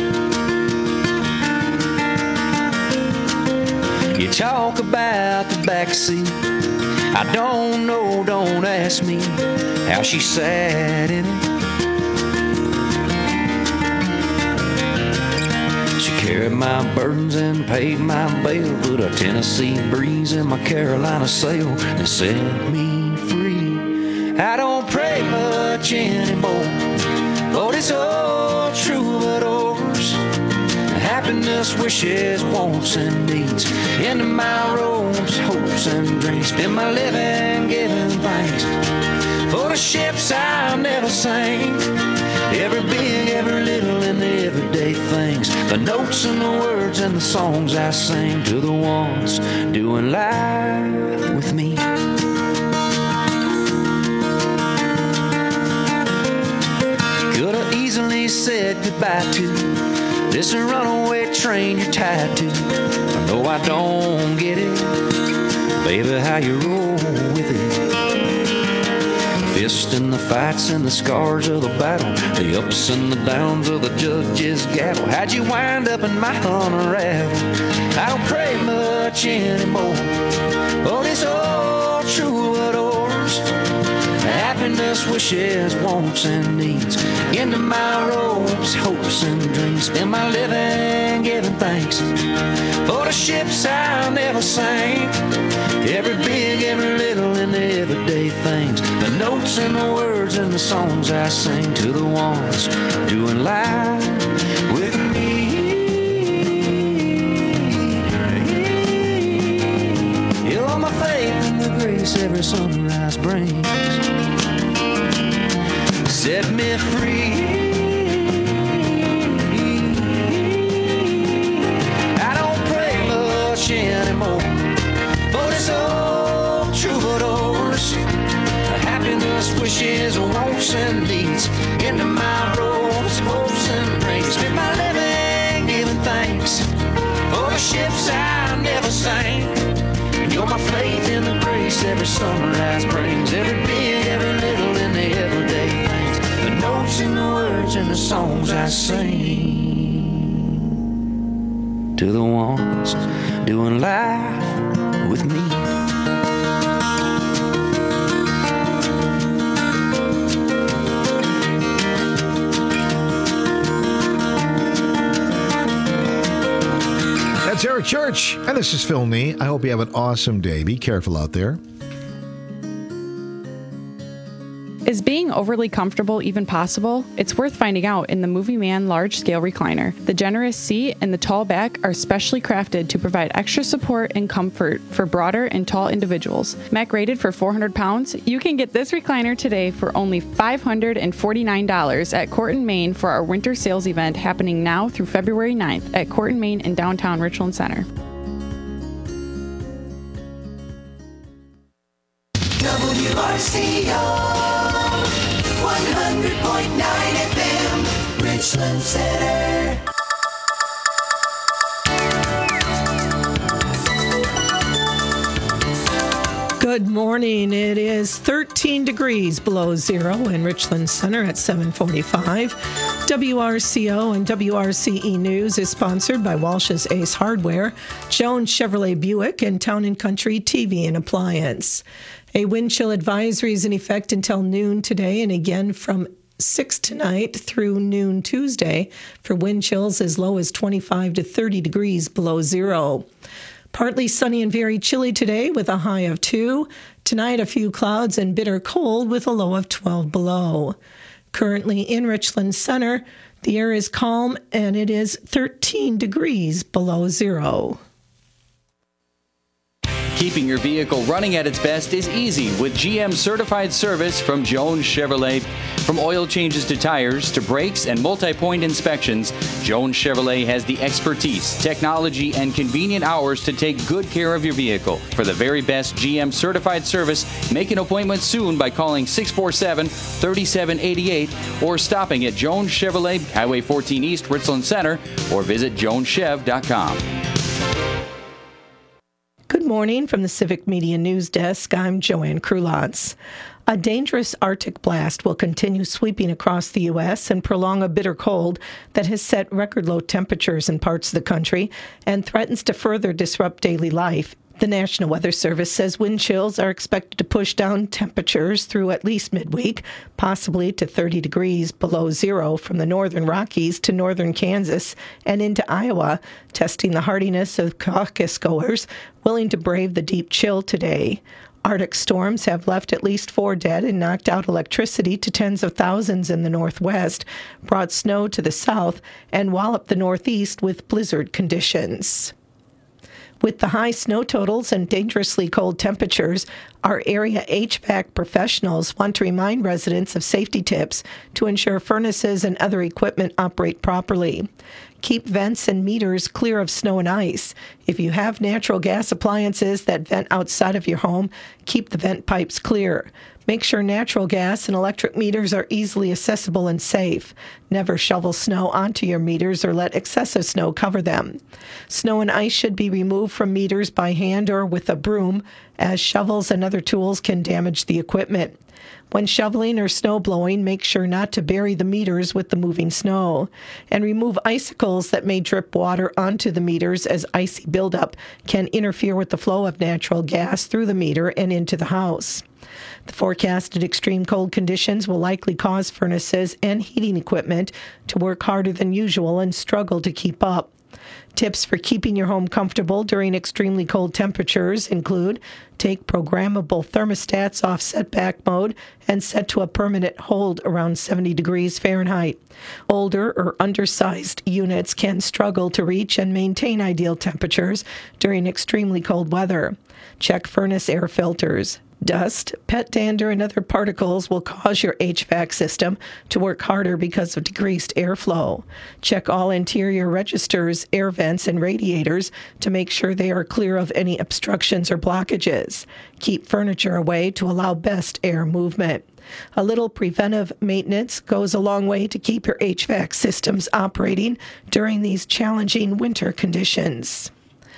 You talk about the backseat. I don't know, don't ask me how she sat in it. She carried my burdens and paid my bail, put a Tennessee breeze in my Carolina sail and set me free. I don't pray much anymore, Lord, it's all troubadours. Happiness, wishes, wants, and needs into my robes, hopes, and dreams. Spend my living giving thanks for the ships I never sank. Every big, every little, and the everyday things. The notes and the words and the songs I sing to the ones doing life with me. Could have easily said goodbye to this runaway train you're tied to. I know I don't get it, baby, how you roll with it. Fist in the fights and the scars of the battle, the ups and the downs of the judge's gavel. How'd you wind up in my unravel? I don't pray much anymore, oh, it's all troubadours. Happiness, wishes, wants, and needs into my robes, hopes, and dreams. Spend my living giving thanks for the ships I never sank. Every big, every little, and the everyday things. The notes and the words and the songs I sing to the ones doing life with me. You're my faith and the grace every sunrise brings. Set me free. I don't pray much anymore, but it's all troubadours. Happiness, wishes, wants, and needs into my robes, hopes, and dreams. Spend my living giving thanks for the ships I never sank. And you're my faith in the grace every sunrise brings. Every big, every little, and the everyday things. The notes and the words and the songs I sing to the ones doing life with me. That's Eric Church, and this is Phil Nee. I hope you have an awesome day. Be careful out there. Is being overly comfortable even possible? It's worth finding out in the Movie Man Large Scale Recliner. The generous seat and the tall back are specially crafted to provide extra support and comfort for broader and tall individuals. M A C rated for four hundred pounds, you can get this recliner today for only five hundred forty-nine dollars at Corton, Maine for our winter sales event happening now through February ninth at Corton, Maine in downtown Richland Center. W R C O one hundred point nine F M, Richland Center. Good morning. It is thirteen degrees below zero in Richland Center at seven forty-five. W R C O and W R C E News is sponsored by Walsh's Ace Hardware, Jones Chevrolet Buick, and Town and Country T V and Appliance. A wind chill advisory is in effect until noon today and again from six tonight through noon Tuesday for wind chills as low as twenty-five to thirty degrees below zero. Partly sunny and very chilly today with a high of two. Tonight, a few clouds and bitter cold with a low of twelve below. Currently in Richland Center, the air is calm and it is thirteen degrees below zero. Keeping your vehicle running at its best is easy with G M certified service from Jones Chevrolet. From oil changes to tires to brakes and multi-point inspections, Jones Chevrolet has the expertise, technology, and convenient hours to take good care of your vehicle. For the very best G M certified service, make an appointment soon by calling six four seven, three seven eight eight or stopping at Jones Chevrolet, Highway fourteen East, Richland Center, or visit jones chev dot com. Good morning from the Civic Media News Desk. I'm Joanne Krulotz. A dangerous Arctic blast will continue sweeping across the U S and prolong a bitter cold that has set record low temperatures in parts of the country and threatens to further disrupt daily life. The National Weather Service says wind chills are expected to push down temperatures through at least midweek, possibly to thirty degrees below zero from the northern Rockies to northern Kansas and into Iowa, testing the hardiness of caucus goers willing to brave the deep chill today. Arctic storms have left at least four dead and knocked out electricity to tens of thousands in the northwest, brought snow to the south, and walloped the northeast with blizzard conditions. With the high snow totals and dangerously cold temperatures, our area H V A C professionals want to remind residents of safety tips to ensure furnaces and other equipment operate properly. Keep vents and meters clear of snow and ice. If you have natural gas appliances that vent outside of your home, keep the vent pipes clear. Make sure natural gas and electric meters are easily accessible and safe. Never shovel snow onto your meters or let excessive snow cover them. Snow and ice should be removed from meters by hand or with a broom, as shovels and other tools can damage the equipment. When shoveling or snow blowing, make sure not to bury the meters with the moving snow. And remove icicles that may drip water onto the meters, as icy buildup can interfere with the flow of natural gas through the meter and into the house. The forecasted extreme cold conditions will likely cause furnaces and heating equipment to work harder than usual and struggle to keep up. Tips for keeping your home comfortable during extremely cold temperatures include take programmable thermostats off setback mode and set to a permanent hold around seventy degrees Fahrenheit. Older or undersized units can struggle to reach and maintain ideal temperatures during extremely cold weather. Check furnace air filters. Dust, pet dander, and other particles will cause your H V A C system to work harder because of decreased airflow. Check all interior registers, air vents, and radiators to make sure they are clear of any obstructions or blockages. Keep furniture away to allow best air movement. A little preventive maintenance goes a long way to keep your H V A C systems operating during these challenging winter conditions.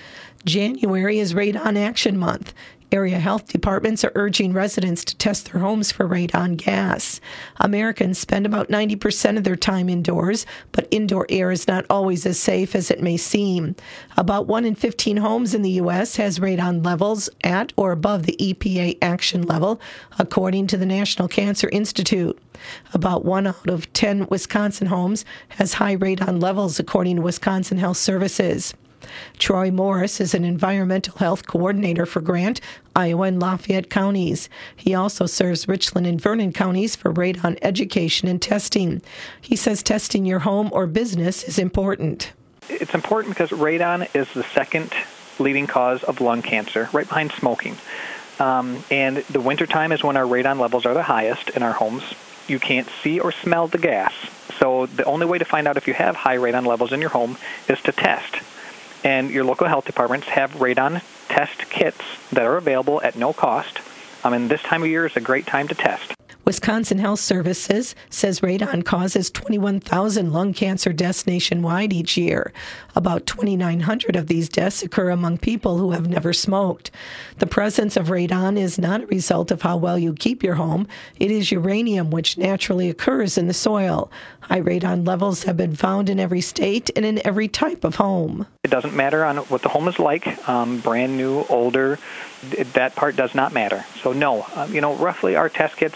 January is Radon Action Month. Area health departments are urging residents to test their homes for radon gas. Americans spend about ninety percent of their time indoors, but indoor air is not always as safe as it may seem. About one in fifteen homes in the U S has radon levels at or above the E P A action level, according to the National Cancer Institute. About one out of ten Wisconsin homes has high radon levels, according to Wisconsin Health Services. Troy Morris is an environmental health coordinator for Grant, Iowa, and Lafayette counties. He also serves Richland and Vernon counties for radon education and testing. He says testing your home or business is important. It's important because radon is the second leading cause of lung cancer, right behind smoking. Um, and the wintertime is when our radon levels are the highest in our homes. You can't see or smell the gas. So the only way to find out if you have high radon levels in your home is to test. And your local health departments have radon test kits that are available at no cost. Um, and this time of year is a great time to test. Wisconsin Health Services says radon causes twenty-one thousand lung cancer deaths nationwide each year. About twenty-nine hundred of these deaths occur among people who have never smoked. The presence of radon is not a result of how well you keep your home. It is uranium, which naturally occurs in the soil. High radon levels have been found in every state and in every type of home. It doesn't matter on what the home is like, um, brand new, older. That part does not matter. So no, um, you know, roughly our test kit's about forty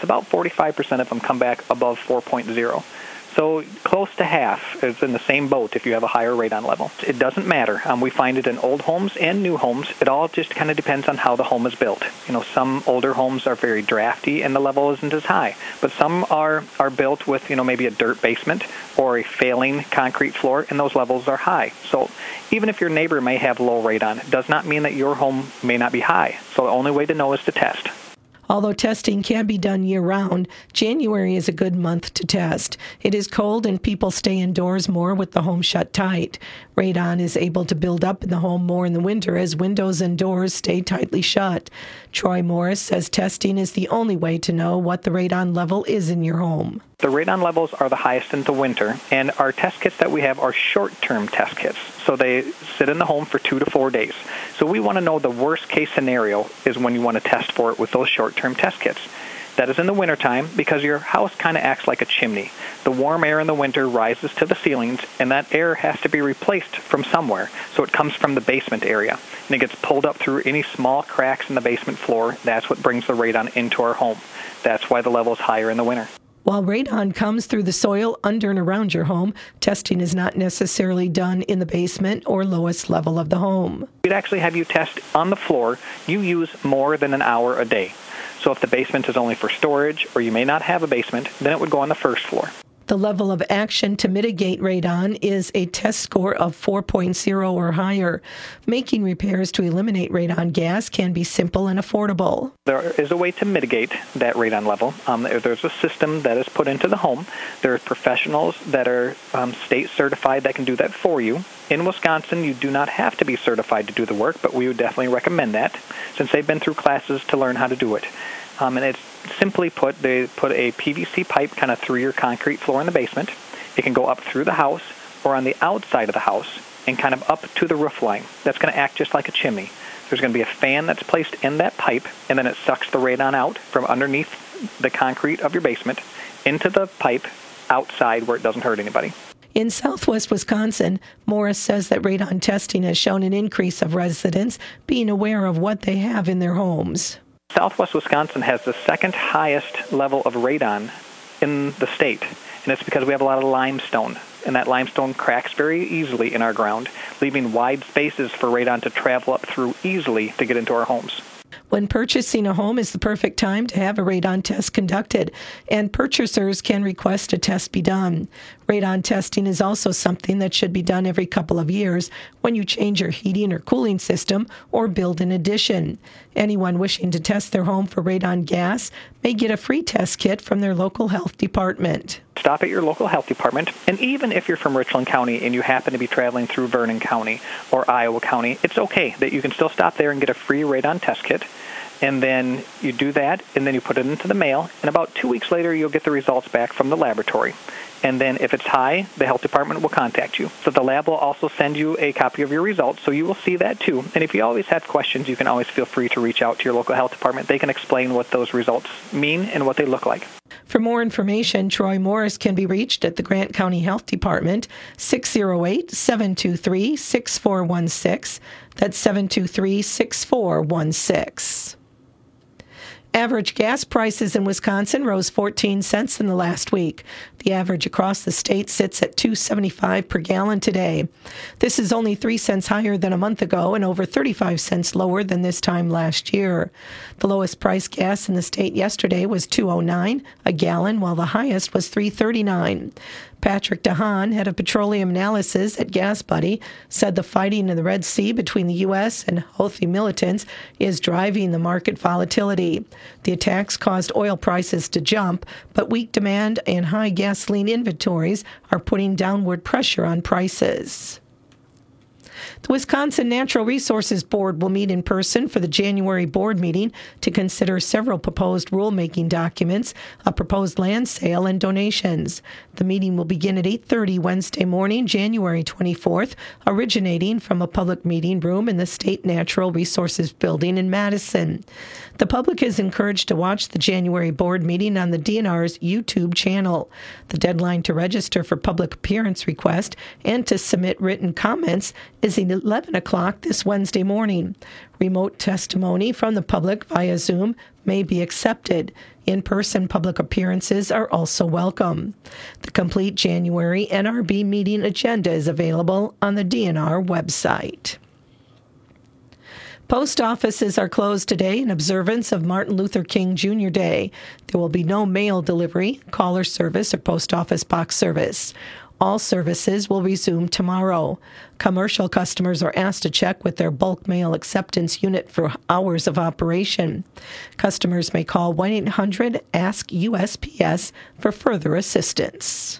forty-five percent of them come back above four point oh. So close to half is in the same boat if you have a higher radon level. It doesn't matter. Um, we find it in old homes and new homes. It all just kind of depends on how the home is built. You know, some older homes are very drafty and the level isn't as high. But some are, are built with, you know, maybe a dirt basement or a failing concrete floor, and those levels are high. So even if your neighbor may have low radon, it does not mean that your home may not be high. So the only way to know is to test. Although testing can be done year-round, January is a good month to test. It is cold and people stay indoors more with the home shut tight. Radon is able to build up in the home more in the winter as windows and doors stay tightly shut. Troy Morris says testing is the only way to know what the radon level is in your home. The radon levels are the highest in the winter, and our test kits that we have are short-term test kits. So they sit in the home for two to four days. So we want to know the worst-case scenario is when you want to test for it with those short-term test kits. That is in the wintertime because your house kind of acts like a chimney. The warm air in the winter rises to the ceilings, and that air has to be replaced from somewhere. So it comes from the basement area, and it gets pulled up through any small cracks in the basement floor. That's what brings the radon into our home. That's why the level is higher in the winter. While radon comes through the soil under and around your home, testing is not necessarily done in the basement or lowest level of the home. We'd actually have you test on the floor. You use more than an hour a day. So if the basement is only for storage, or you may not have a basement, then it would go on the first floor. The level of action to mitigate radon is a test score of four point oh or higher. Making repairs to eliminate radon gas can be simple and affordable. There is a way to mitigate that radon level. Um, there's a system that is put into the home. There are professionals that are um, state certified that can do that for you. In Wisconsin, you do not have to be certified to do the work, but we would definitely recommend that since they've been through classes to learn how to do it. Um, and it's simply put, they put a P V C pipe kind of through your concrete floor in the basement. It can go up through the house or on the outside of the house and kind of up to the roof line. That's going to act just like a chimney. There's going to be a fan that's placed in that pipe, and then it sucks the radon out from underneath the concrete of your basement into the pipe outside where it doesn't hurt anybody. In southwest Wisconsin, Morris says that radon testing has shown an increase of residents being aware of what they have in their homes. Southwest Wisconsin has the second highest level of radon in the state, and it's because we have a lot of limestone, and that limestone cracks very easily in our ground, leaving wide spaces for radon to travel up through easily to get into our homes. When purchasing a home is the perfect time to have a radon test conducted, and purchasers can request a test be done. Radon testing is also something that should be done every couple of years when you change your heating or cooling system or build an addition. Anyone wishing to test their home for radon gas may get a free test kit from their local health department. Stop at your local health department, and even if you're from Richland County and you happen to be traveling through Vernon County or Iowa County, it's okay that you can still stop there and get a free radon test kit. And then you do that, and then you put it into the mail, and about two weeks later you'll get the results back from the laboratory. And then if it's high, the health department will contact you. So the lab will also send you a copy of your results, so you will see that too. And if you always have questions, you can always feel free to reach out to your local health department. They can explain what those results mean and what they look like. For more information, Troy Morris can be reached at the Grant County Health Department, six oh eight, seven two three, six four one six. That's seven two three, six four one six. Average gas prices in Wisconsin rose fourteen cents in the last week. The average across the state sits at two dollars and seventy-five cents per gallon today. This is only three cents higher than a month ago and over thirty-five cents lower than this time last year. The lowest price gas in the state yesterday was two dollars and nine cents a gallon, while the highest was three dollars and thirty-nine cents. Patrick DeHaan, head of petroleum analysis at GasBuddy, said the fighting in the Red Sea between the U S and Houthi militants is driving the market volatility. The attacks caused oil prices to jump, but weak demand and high gasoline inventories are putting downward pressure on prices. The Wisconsin Natural Resources Board will meet in person for the January board meeting to consider several proposed rulemaking documents, a proposed land sale, and donations. The meeting will begin at eight thirty Wednesday morning, January twenty-fourth, originating from a public meeting room in the State Natural Resources Building in Madison. The public is encouraged to watch the January board meeting on the D N R's YouTube channel. The deadline to register for public appearance request and to submit written comments is is eleven o'clock this Wednesday morning. Remote testimony from the public via Zoom may be accepted. In-person public appearances are also welcome. The complete January N R B meeting agenda is available on the D N R website. Post offices are closed today in observance of Martin Luther King Junior Day. There will be no mail delivery, caller service, or post office box service. All services will resume tomorrow. Commercial customers are asked to check with their bulk mail acceptance unit for hours of operation. Customers may call one eight hundred ask U S P S for further assistance.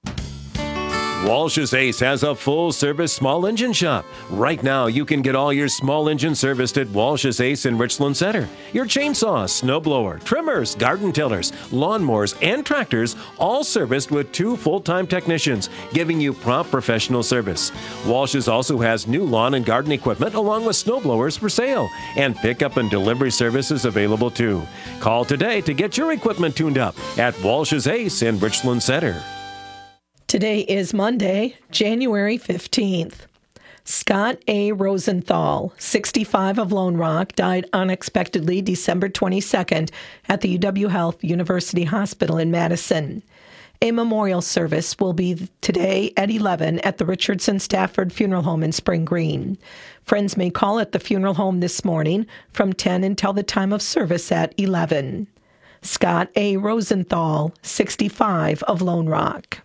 Walsh's Ace has a full-service small engine shop. Right now, you can get all your small engine serviced at Walsh's Ace in Richland Center. Your chainsaw, snowblower, trimmers, garden tillers, lawnmowers, and tractors, all serviced with two full-time technicians, giving you prompt professional service. Walsh's also has new lawn and garden equipment along with snowblowers for sale, and pickup and delivery services available too. Call today to get your equipment tuned up at Walsh's Ace in Richland Center. Today is Monday, January fifteenth. Scott A. Rosenthal, sixty-five, of Lone Rock, died unexpectedly December twenty-second at the U W Health University Hospital in Madison. A memorial service will be today at eleven at the Richardson Stafford Funeral Home in Spring Green. Friends may call at the funeral home this morning from ten until the time of service at eleven. Scott A. Rosenthal, sixty-five, of Lone Rock.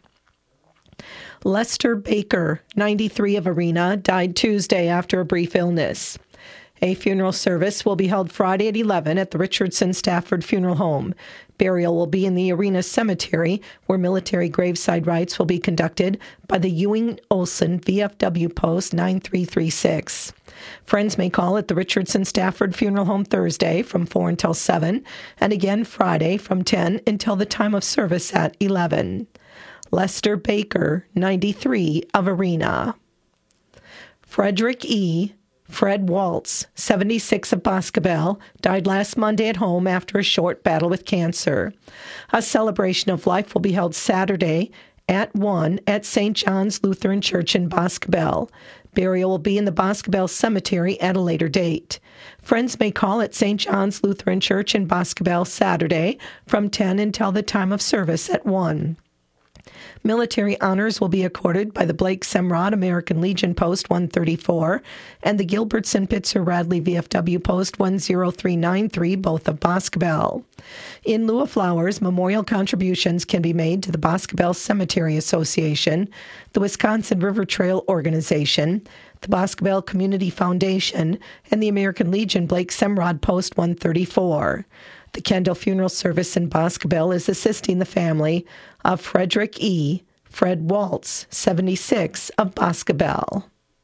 Lester Baker, ninety-three, of Arena, died Tuesday after a brief illness. A funeral service will be held Friday at eleven at the Richardson Stafford Funeral Home. Burial will be in the Arena Cemetery, where military graveside rites will be conducted by the Ewing Olson V F W Post nine three three six. Friends may call at the Richardson Stafford Funeral Home Thursday from four until seven, and again Friday from ten until the time of service at eleven. Lester Baker, ninety-three, of Arena. Frederick E. Fred Waltz, seventy-six, of Boscobel, died last Monday at home after a short battle with cancer. A celebration of life will be held Saturday at one at Saint John's Lutheran Church in Boscobel. Burial will be in the Boscobel Cemetery at a later date. Friends may call at Saint John's Lutheran Church in Boscobel Saturday from ten until the time of service at one. Military honors will be accorded by the Blake Semrod American Legion Post one thirty-four and the Gilbertson Pitzer Radley V F W Post one oh three nine three, both of Boscobel. In lieu of flowers, memorial contributions can be made to the Boscobel Cemetery Association, the Wisconsin River Trail Organization, the Boscobel Community Foundation, and the American Legion Blake Semrod Post one thirty-four. The Kendall Funeral Service in Boscobel is assisting the family of Frederick E. Fred Waltz, seventy-six, of Boscobel.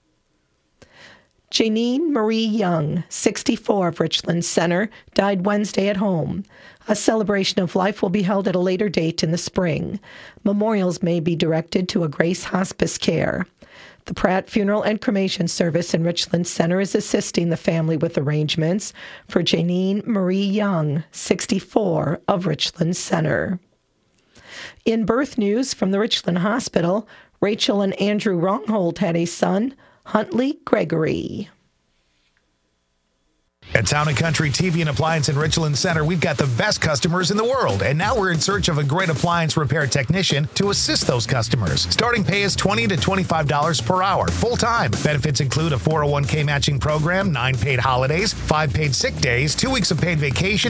Janine Marie Young, sixty-four, of Richland Center, died Wednesday at home. A celebration of life will be held at a later date in the spring. Memorials may be directed to a Grace Hospice Care. The Pratt Funeral and Cremation Service in Richland Center is assisting the family with arrangements for Janine Marie Young, sixty-four, of Richland Center. In birth news from the Richland Hospital, Rachel and Andrew Rongholt had a son, Huntley Gregory. At Town and Country T V and Appliance in Richland Center, we've got the best customers in the world, and now we're in search of a great appliance repair technician to assist those customers. Starting pay is twenty to twenty-five dollars per hour, full-time. Benefits include a four oh one k matching program, nine paid holidays, five paid sick days, two weeks of paid vacation.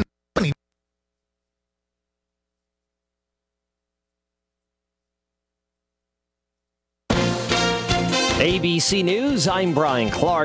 A B C News, I'm Brian Clark.